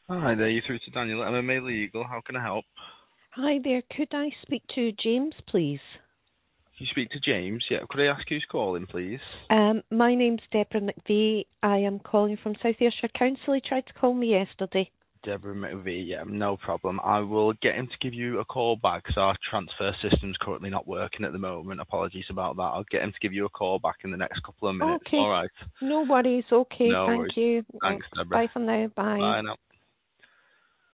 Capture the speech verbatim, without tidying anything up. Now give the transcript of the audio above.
Hi there, you're through to Daniel at M M A Legal. How can I help? Hi there. Could I speak to James, please? You speak to James. Yeah, could I ask who's calling, please? Um, my name's Deborah McVeigh. I am calling from South Ayrshire Council. He tried to call me yesterday. Deborah McVie. Yeah, no problem. I will get him to give you a call back because our transfer system's currently not working at the moment. Apologies about that. I'll get him to give you a call back in the next couple of minutes. Okay. All right. No worries. Okay. No Thank worries. you. Thanks, Thanks. Deborah. Bye for now. Bye. Bye now.